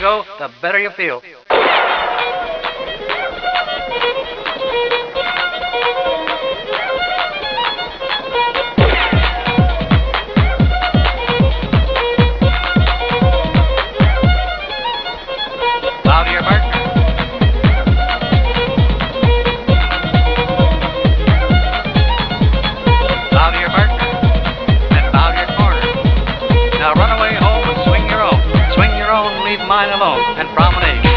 go, the better you feel. Bow to your partner. Bow to your partner. Then bow to your corner. Now run away home and swing your own. Swing your own, leave mine alone. And promenade.